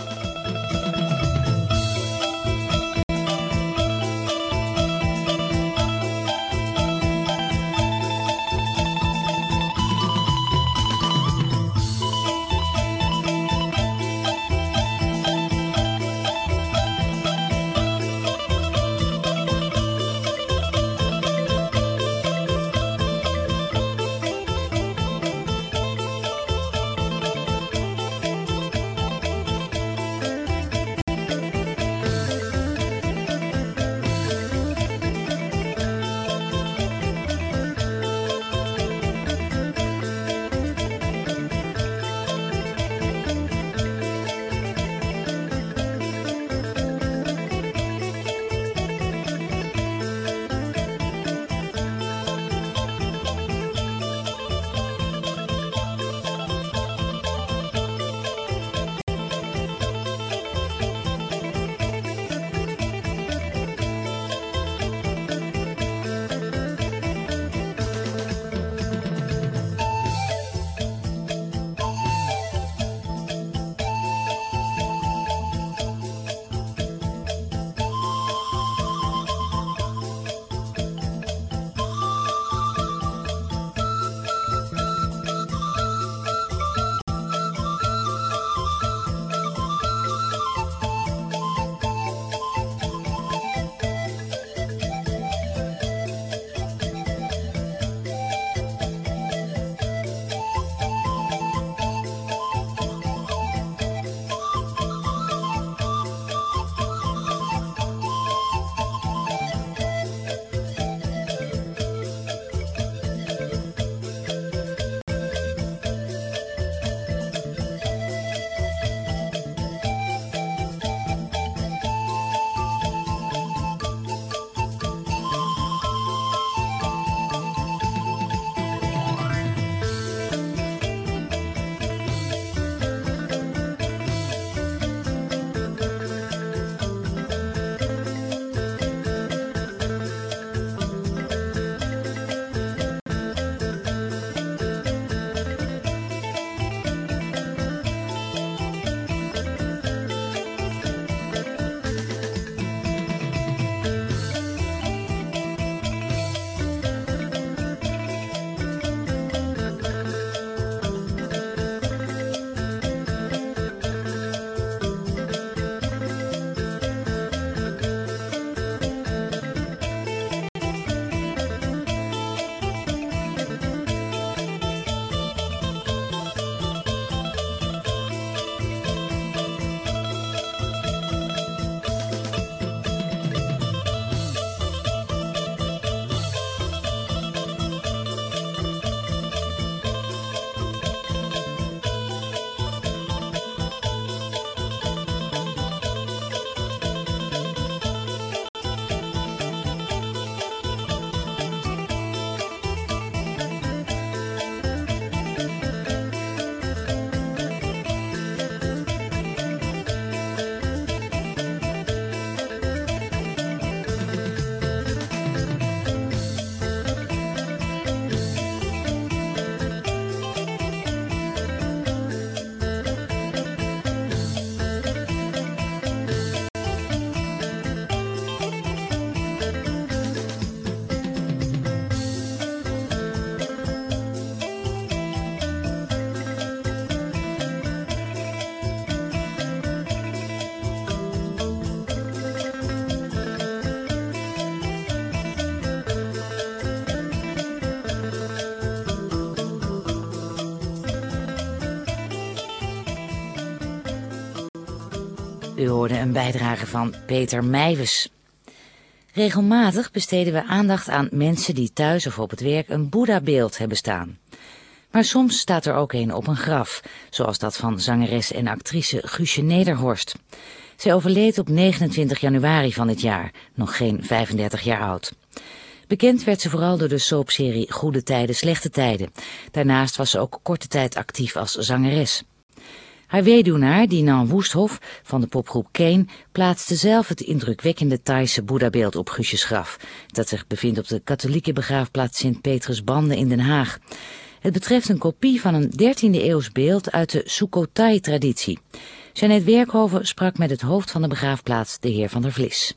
U hoorde een bijdrage van Peter Meijwes. Regelmatig besteden we aandacht aan mensen die thuis of op het werk een Boeddha-beeld hebben staan. Maar soms staat er ook een op een graf, zoals dat van zangeres en actrice Guusje Nederhorst. Zij overleed op 29 januari van dit jaar, nog geen 35 jaar oud. Bekend werd ze vooral door de soapserie Goede Tijden, Slechte Tijden. Daarnaast was ze ook korte tijd actief als zangeres. Haar weduwnaar, Dinan Woesthof van de popgroep Kane, plaatste zelf het indrukwekkende Thaise Boeddha-beeld op Guusjes graf, dat zich bevindt op de katholieke begraafplaats Sint Petrusbande in Den Haag. Het betreft een kopie van een 13e-eeuws beeld uit de Sukhothai-traditie. Jeanette Werkhoven sprak met het hoofd van de begraafplaats, de heer Van der Vlis.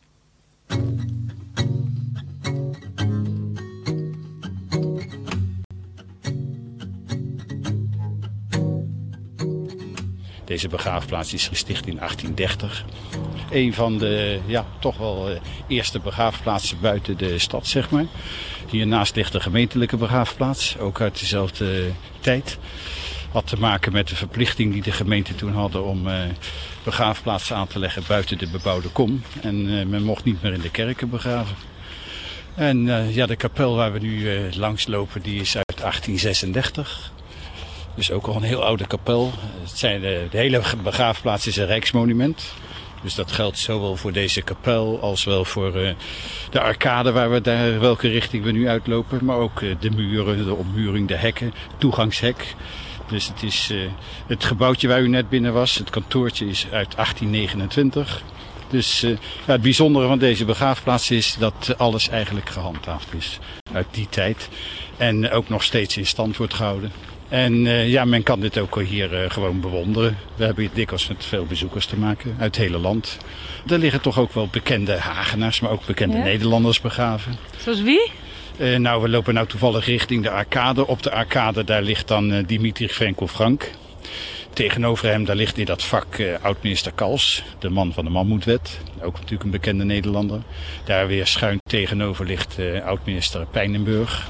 Deze begraafplaats is gesticht in 1830. Een van de toch wel eerste begraafplaatsen buiten de stad, zeg maar. Hiernaast ligt de gemeentelijke begraafplaats, ook uit dezelfde tijd. Had te maken met de verplichting die de gemeente toen hadden om begraafplaatsen aan te leggen buiten de bebouwde kom. En men mocht niet meer in de kerken begraven. En de kapel waar we nu langs lopen, die is uit 1836. Dus ook al een heel oude kapel. De hele begraafplaats is een rijksmonument. Dus dat geldt zowel voor deze kapel als wel voor de arcade welke richting we nu uitlopen. Maar ook de muren, de ommuring, de hekken, toegangshek. Dus het is het gebouwtje waar u net binnen was. Het kantoortje is uit 1829. Dus het bijzondere van deze begraafplaats is dat alles eigenlijk gehandhaafd is uit die tijd. En ook nog steeds in stand wordt gehouden. En men kan dit ook hier gewoon bewonderen. We hebben hier dikwijls met veel bezoekers te maken uit het hele land. Er liggen toch ook wel bekende Hagenaars, maar ook bekende Nederlanders begraven. Zoals wie? We lopen nou toevallig richting de arcade. Op de arcade daar ligt dan Dimitri Frenkel-Frank. Tegenover hem daar ligt in dat vak oud-minister Kals, de man van de Mammoetwet. Ook natuurlijk een bekende Nederlander. Daar weer schuin tegenover ligt oud-minister Pijnenburg.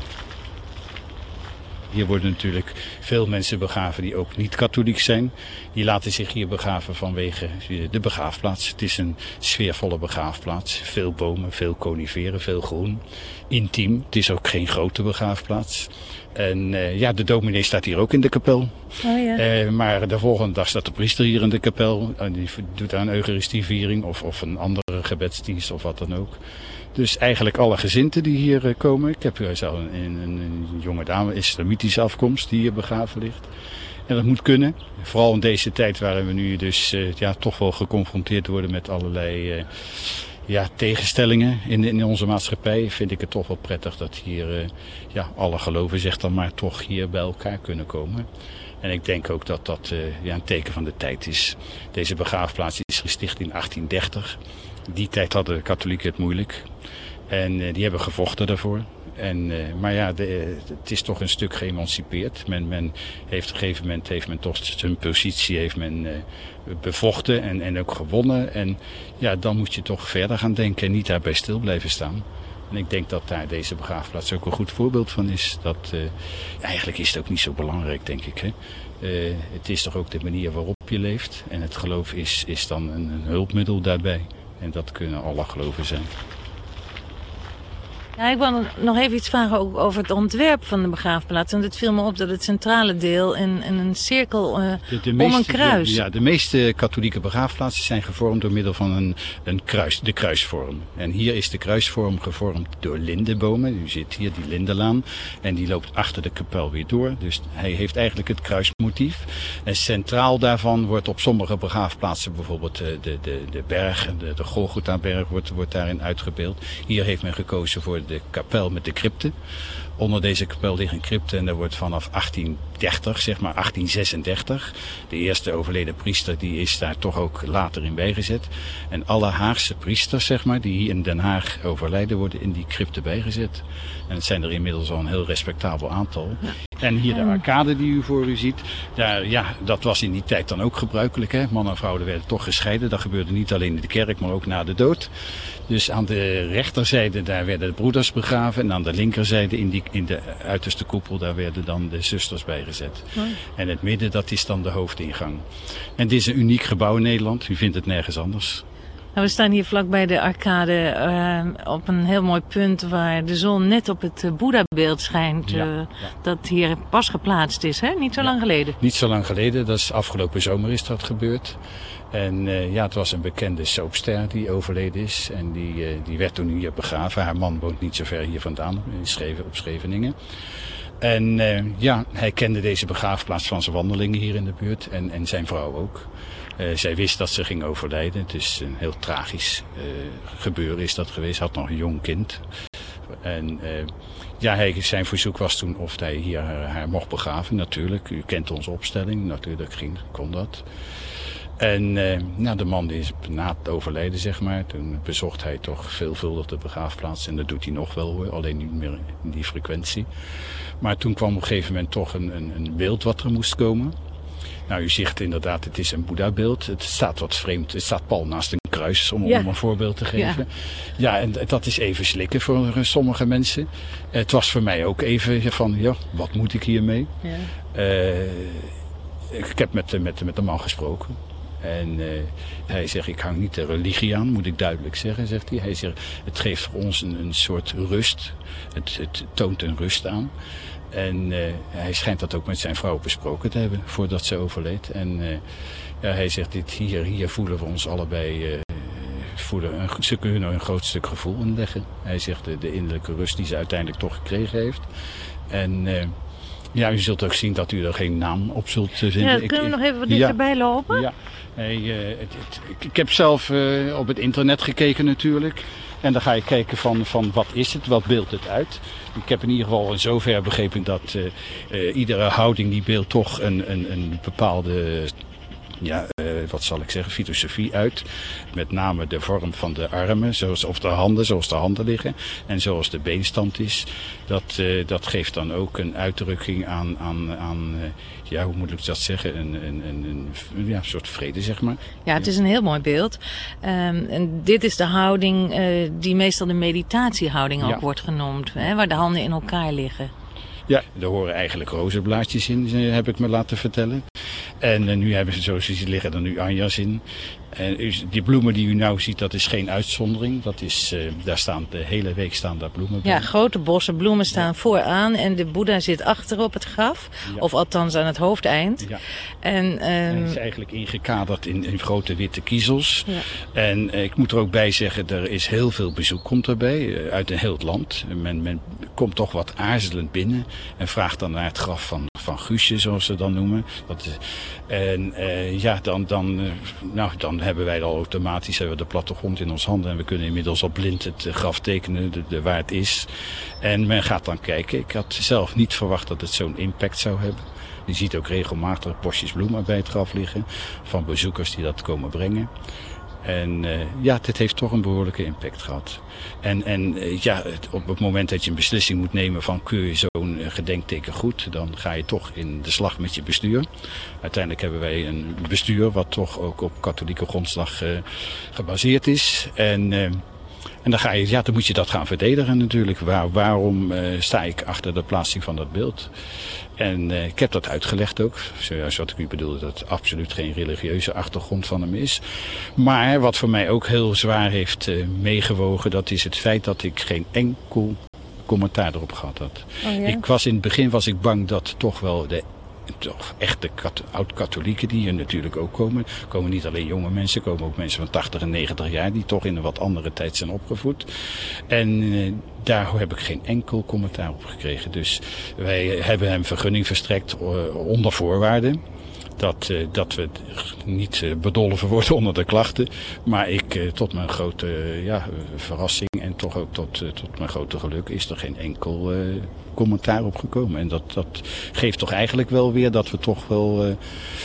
Hier worden natuurlijk veel mensen begraven die ook niet katholiek zijn. Die laten zich hier begraven vanwege de begraafplaats. Het is een sfeervolle begraafplaats. Veel bomen, veel coniferen, veel groen. Intiem. Het is ook geen grote begraafplaats. En de dominee staat hier ook in de kapel. Oh ja. Maar de volgende dag staat de priester hier in de kapel. En die doet aan eucharistieviering of een andere gebedsdienst of wat dan ook. Dus eigenlijk alle gezinten die hier komen. Ik heb hier zelf een jonge dame, islamitische afkomst, die hier begraven ligt. En dat moet kunnen. Vooral in deze tijd waarin we nu dus toch wel geconfronteerd worden met allerlei tegenstellingen in onze maatschappij. Vind ik het toch wel prettig dat hier alle geloven zich dan maar toch hier bij elkaar kunnen komen. En ik denk ook dat dat een teken van de tijd is. Deze begraafplaats is gesticht in 1830. Die tijd hadden de katholieken het moeilijk. En die hebben gevochten daarvoor. Het is toch een stuk geëmancipeerd. Men heeft op een gegeven moment toch zijn positie bevochten en ook gewonnen. En dan moet je toch verder gaan denken en niet daarbij stil blijven staan. En ik denk dat daar deze begraafplaats ook een goed voorbeeld van is. Eigenlijk is het ook niet zo belangrijk, denk ik. Hè? Het is toch ook de manier waarop je leeft. En het geloof is dan een hulpmiddel daarbij. En dat kunnen alle geloven zijn. Ja, ik wil nog even iets vragen ook over het ontwerp van de begraafplaats. Want het viel me op dat het centrale deel in een cirkel om een kruis. De meeste katholieke begraafplaatsen zijn gevormd door middel van een kruis, de kruisvorm. En hier is de kruisvorm gevormd door lindenbomen. U ziet hier die lindenlaan en die loopt achter de kapel weer door. Dus hij heeft eigenlijk het kruismotief. En centraal daarvan wordt op sommige begraafplaatsen bijvoorbeeld de berg, de Golgotha-berg wordt daarin uitgebeeld. Hier heeft men gekozen voor de kapel met de crypte. Onder deze kapel ligt een crypte en daar wordt vanaf 1830, zeg maar 1836, de eerste overleden priester, die is daar toch ook later in bijgezet. En alle Haagse priesters, zeg maar, die hier in Den Haag overlijden, worden in die crypte bijgezet. En het zijn er inmiddels al een heel respectabel aantal. En hier de arcade die u voor u ziet, dat was in die tijd dan ook gebruikelijk. Hè? Man en vrouw werden toch gescheiden. Dat gebeurde niet alleen in de kerk, maar ook na de dood. Dus aan de rechterzijde daar werden de broeders begraven. En aan de linkerzijde in de uiterste koepel daar werden dan de zusters bijgezet. En het midden dat is dan de hoofdingang. En dit is een uniek gebouw in Nederland. U vindt het nergens anders. Nou, we staan hier vlakbij de arcade op een heel mooi punt waar de zon net op het Boeddha-beeld schijnt. Dat hier pas geplaatst is, hè? Niet zo lang geleden. Niet zo lang geleden, dat is afgelopen zomer is dat gebeurd. En het was een bekende soapster die overleden is. En die werd toen hier begraven. Haar man woont niet zo ver hier vandaan, op Scheveningen. En hij kende deze begraafplaats van zijn wandelingen hier in de buurt. En zijn vrouw ook. Zij wist dat ze ging overlijden. Het is een heel tragisch gebeuren is dat geweest. Had nog een jong kind. En zijn verzoek was toen of hij hier haar mocht begraven. Natuurlijk, u kent onze opstelling. Natuurlijk kon dat. En de man is na het overlijden, zeg maar, toen bezocht hij toch veelvuldig de begraafplaats. En dat doet hij nog wel hoor, alleen niet meer in die frequentie. Maar toen kwam op een gegeven moment toch een beeld wat er moest komen. Nou, u zegt inderdaad, het is een Boeddha-beeld. Het staat wat vreemd. Het staat pal naast een kruis, om een voorbeeld te geven. Ja, en dat is even slikken voor sommige mensen. Het was voor mij ook even van, wat moet ik hiermee? Ja. Ik heb met de man gesproken. En hij zegt, ik hang niet de religie aan, moet ik duidelijk zeggen, zegt hij. Hij zegt, het geeft voor ons een soort rust. Het toont een rust aan. En hij schijnt dat ook met zijn vrouw besproken te hebben voordat ze overleed. En hij zegt, hier voelen we ons allebei, ze kunnen een groot stuk gevoel inleggen. Hij zegt, de innerlijke rust die ze uiteindelijk toch gekregen heeft. En u zult ook zien dat u er geen naam op zult vinden. Ja, kunnen we nog even wat dichterbij lopen? Ja, ik heb zelf op het internet gekeken natuurlijk. En dan ga je kijken van wat is het, wat beeldt het uit. Ik heb in ieder geval in zover begrepen dat iedere houding die beeldt toch een bepaalde, wat zal ik zeggen, filosofie uit. Met name de vorm van de armen, zoals de handen liggen. En zoals de beenstand is. Dat geeft dan ook een uitdrukking aan hoe moet ik dat zeggen, een soort vrede, zeg maar. Ja, het is een heel mooi beeld. En dit is de houding die meestal de meditatiehouding ook wordt genoemd. Hè, waar de handen in elkaar liggen. Ja, er horen eigenlijk rozenblaadjes in, heb ik me laten vertellen. En nu hebben ze, zoals u ziet, liggen er nu anjas in. En die bloemen die u nou ziet, dat is geen uitzondering. Dat is, de hele week staan daar bloemen bij. Ja, grote bossen bloemen staan vooraan en de Boeddha zit achter op het graf. Ja. Of althans aan het hoofdeind. Ja. En hij is eigenlijk ingekaderd in grote witte kiezels. Ja. En ik moet er ook bij zeggen, er is heel veel bezoek komt erbij, uit heel het land. Men komt toch wat aarzelend binnen en vraagt dan naar het graf van Guusje, zoals ze dan noemen. Dan hebben wij al automatisch de plattegrond in ons handen en we kunnen inmiddels al blind het graf tekenen waar het is. En men gaat dan kijken. Ik had zelf niet verwacht dat het zo'n impact zou hebben. Je ziet ook regelmatig bosjes bloemen bij het graf liggen van bezoekers die dat komen brengen. En dit heeft toch een behoorlijke impact gehad. Op het moment dat je een beslissing moet nemen van keur je zo'n gedenkteken goed, dan ga je toch in de slag met je bestuur. Uiteindelijk hebben wij een bestuur wat toch ook op katholieke grondslag gebaseerd is. En dan moet je dat gaan verdedigen natuurlijk. Waarom sta ik achter de plaatsing van dat beeld? En ik heb dat uitgelegd ook. Zoals wat ik u bedoelde, dat het absoluut geen religieuze achtergrond van hem is. Maar wat voor mij ook heel zwaar heeft meegewogen, dat is het feit dat ik geen enkel commentaar erop gehad had. Oh ja? In het begin was ik bang dat toch wel de echte oud-katholieken die hier natuurlijk ook komen. Komen niet alleen jonge mensen, komen ook mensen van 80 en 90 jaar die toch in een wat andere tijd zijn opgevoed. En daar heb ik geen enkel commentaar op gekregen. Dus wij hebben hem vergunning verstrekt onder voorwaarden. Dat we niet bedolven worden onder de klachten. Maar ik, tot mijn grote verrassing en En toch ook tot mijn grote geluk is er geen enkel commentaar op gekomen. En dat geeft toch eigenlijk wel weer dat we toch wel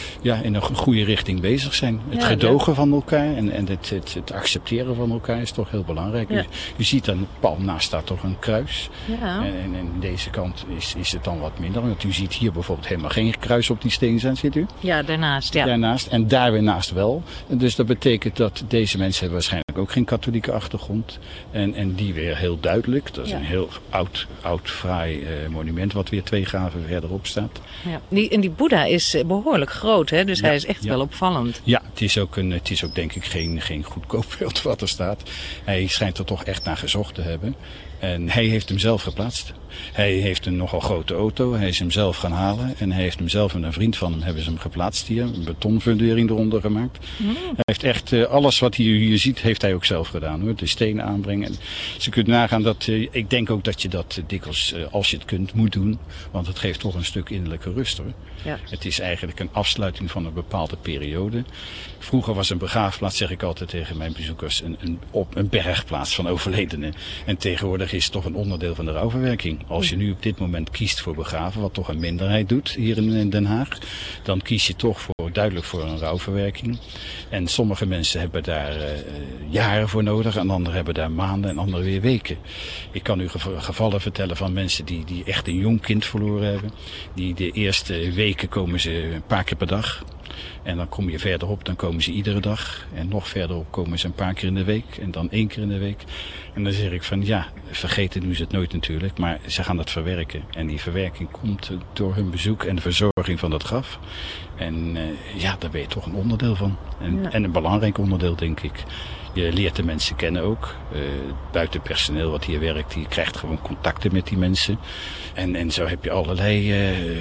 in een goede richting bezig zijn. Het gedogen van elkaar en het accepteren van elkaar is toch heel belangrijk. Ja. U ziet dan, pal naast staat toch een kruis. Ja. En deze kant is het dan wat minder. Want u ziet hier bijvoorbeeld helemaal geen kruis op die steen zijn, ziet u? Ja, daarnaast. Ja. Daarnaast en daar weer naast wel. En dus dat betekent dat deze mensen hebben waarschijnlijk ook geen katholieke achtergrond. En die weer heel duidelijk. Dat is een heel oud fraai monument wat weer 2 graven verderop staat. Ja. Die Boeddha is behoorlijk groot, hè? Dus hij is echt wel opvallend. Ja, het is ook denk ik geen goedkoop beeld wat er staat. Hij schijnt er toch echt naar gezocht te hebben. En hij heeft hem zelf geplaatst. Hij heeft een nogal grote auto. Hij is hem zelf gaan halen. En hij heeft hem zelf en een vriend van hem hebben ze hem geplaatst hier. Een betonfundering eronder gemaakt. Hij heeft echt alles wat u hier ziet, heeft hij ook zelf gedaan. Hoor. De stenen aanbrengen. Dus je kunt nagaan dat, ik denk ook dat je dat dikwijls, als je het kunt, moet doen. Want het geeft toch een stuk innerlijke rust. Hoor. Ja. Het is eigenlijk een afsluiting van een bepaalde periode. Vroeger was een begraafplaats, zeg ik altijd tegen mijn bezoekers, een bergplaats van overledenen. En tegenwoordig is het toch een onderdeel van de rouwverwerking. Als je nu op dit moment kiest voor begraven, wat toch een minderheid doet hier in Den Haag, dan kies je toch duidelijk voor een rouwverwerking. En sommige mensen hebben daar jaren voor nodig en anderen hebben daar maanden en anderen weer weken. Ik kan u gevallen vertellen van mensen die echt een jong kind verloren hebben. Die de eerste weken komen ze een paar keer per dag. En dan kom je verderop, dan komen ze iedere dag. En nog verderop komen ze een paar keer in de week. En dan 1 keer in de week. En dan zeg ik van vergeten doen ze het nooit natuurlijk. Maar ze gaan het verwerken. En die verwerking komt door hun bezoek en de verzorging van dat graf. En daar ben je toch een onderdeel van. En een belangrijk onderdeel denk ik. Je leert de mensen kennen ook. Buiten personeel wat hier werkt, die krijgt gewoon contacten met die mensen. En zo heb je allerlei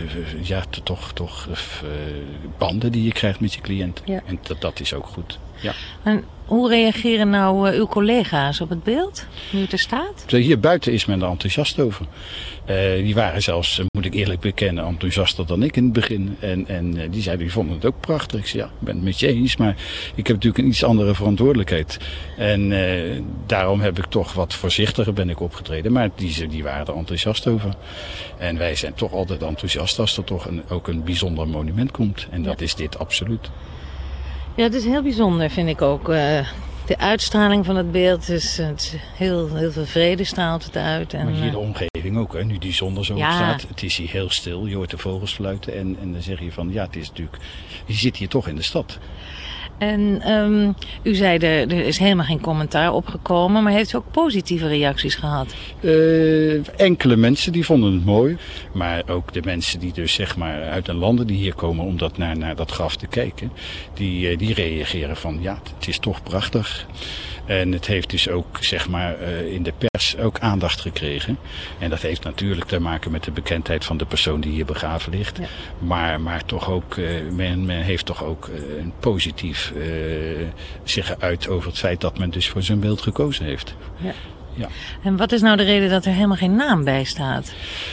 banden die je krijgt met je cliënt. Ja. En dat is ook goed. Ja. En hoe reageren nou uw collega's op het beeld, nu het er staat? Hier buiten is men er enthousiast over. Die waren zelfs, moet ik eerlijk bekennen, enthousiaster dan ik in het begin. En die zeiden, die vonden het ook prachtig. Ik zei, ik ben het met je eens, maar ik heb natuurlijk een iets andere verantwoordelijkheid. En daarom heb ik toch wat voorzichtiger ben ik opgetreden. Maar die waren er enthousiast over. En wij zijn toch altijd enthousiast als er toch ook een bijzonder monument komt. En dat is dit absoluut. Ja, het is heel bijzonder, vind ik ook. De uitstraling van het beeld is heel veel vrede straalt het uit. En, maar hier de omgeving ook, hè? Nu die zon er zo op staat. Het is hier heel stil, je hoort de vogels fluiten. En dan zeg je van, het is natuurlijk, je zit hier toch in de stad. En u zei, er is helemaal geen commentaar opgekomen, maar heeft u ook positieve reacties gehad? Enkele mensen die vonden het mooi, maar ook de mensen die dus zeg maar uit de landen die hier komen om naar dat graf te kijken, die reageren van het is toch prachtig. En het heeft dus ook zeg maar in de pers ook aandacht gekregen. En dat heeft natuurlijk te maken met de bekendheid van de persoon die hier begraven ligt. Ja. Maar toch ook, men heeft toch ook een positief zich geuit over het feit dat men dus voor zijn beeld gekozen heeft. Ja. Ja. En wat is nou de reden dat er helemaal geen naam bij staat?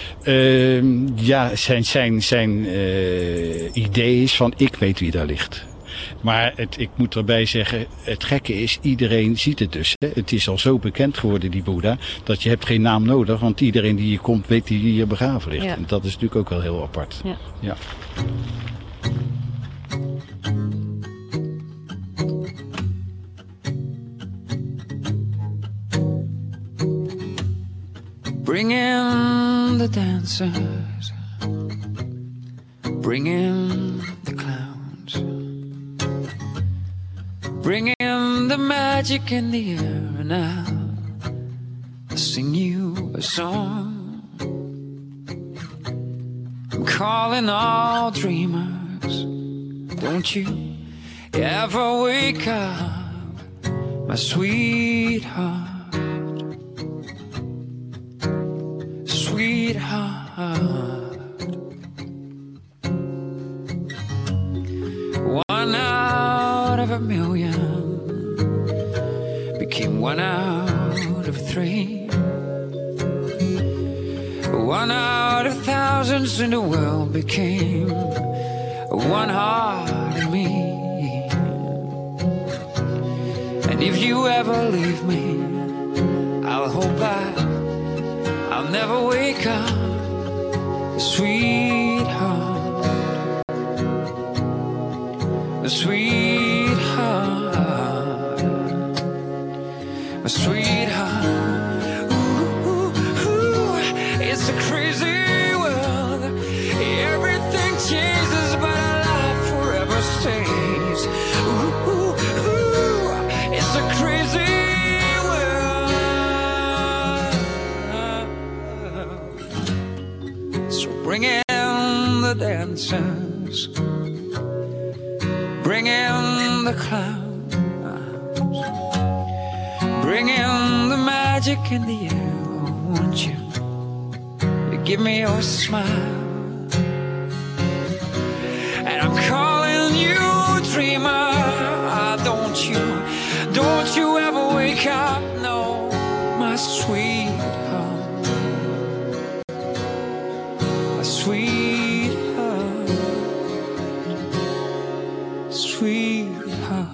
Zijn idee is van ik weet wie daar ligt. Maar ik moet erbij zeggen, het gekke is, iedereen ziet het dus. Hè? Het is al zo bekend geworden, die Boeddha, dat je hebt geen naam nodig. Want iedereen die hier komt, weet die hier begraven ligt. Ja. En dat is natuurlijk ook wel heel apart. Ja. Ja. Bring in the dancers, bring in the clowns, bring in the magic in the air, and I'll sing you a song. I'm calling all dreamers, don't you ever wake up, my sweetheart. Sweetheart, one out of a million became one out of 3. One out of thousands in the world became one heart in me. And if you ever leave me, I'll I'll hold back. I'll never wake up, sweetheart, sweetheart, sweetheart. Ooh, ooh, it's a crazy world. Everything changes, but our love forever stays. Ooh, ooh, ooh, it's a crazy world. So bring in the dancers, bring in the clowns, bring in the magic in the air. Won't you give me your smile? And I'm calling you dreamer. Don't you ever wake up, no, my sweetheart, my sweetheart, sweetheart.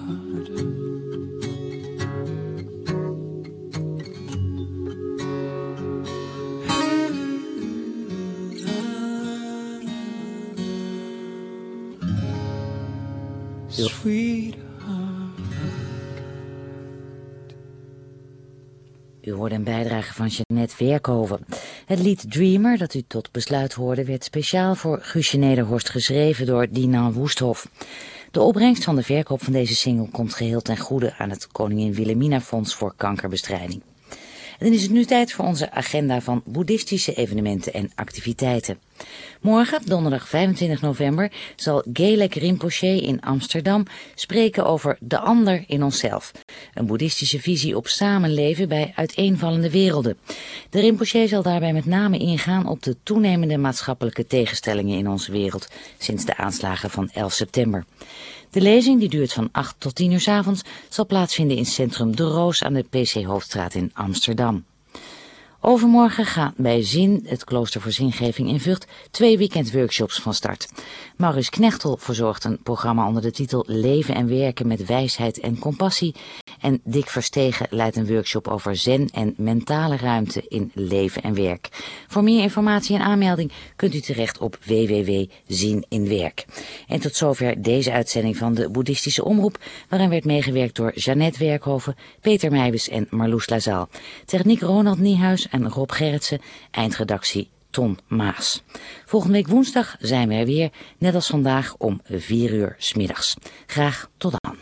U hoorde een bijdrage van Jeanette Werkhoven. Het lied Dreamer, dat u tot besluit hoorde, werd speciaal voor Guusje Nederhorst geschreven door Dinah Woesthof. De opbrengst van de verkoop van deze single komt geheel ten goede aan het Koningin Wilhelmina Fonds voor Kankerbestrijding. En dan is het nu tijd voor onze agenda van boeddhistische evenementen en activiteiten. Morgen, donderdag 25 november, zal Gelek Rinpoche in Amsterdam spreken over de ander in onszelf. Een boeddhistische visie op samenleven bij uiteenvallende werelden. De Rinpoche zal daarbij met name ingaan op de toenemende maatschappelijke tegenstellingen in onze wereld sinds de aanslagen van 11 september. De lezing, die duurt van 8 tot 10 uur 's avonds, zal plaatsvinden in Centrum De Roos aan de PC Hoofdstraat in Amsterdam. Overmorgen gaan bij Zin, het klooster voor zingeving in Vught, 2 weekendworkshops van start. Maurits Knechtel verzorgt een programma onder de titel Leven en werken met wijsheid en compassie. En Dick Verstegen leidt een workshop over zen en mentale ruimte in leven en werk. Voor meer informatie en aanmelding kunt u terecht op www.zininwerk. En tot zover deze uitzending van de Boeddhistische Omroep, waarin werd meegewerkt door Jeanette Werkhoven, Peter Meijbes en Marloes Lazaal. Techniek Ronald Niehuis en Rob Gerritsen, eindredactie Ton Maas. Volgende week woensdag zijn we er weer, net als vandaag om 4 uur 's middags. Graag tot dan.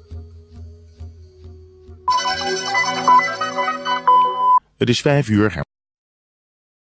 Het is 5 uur.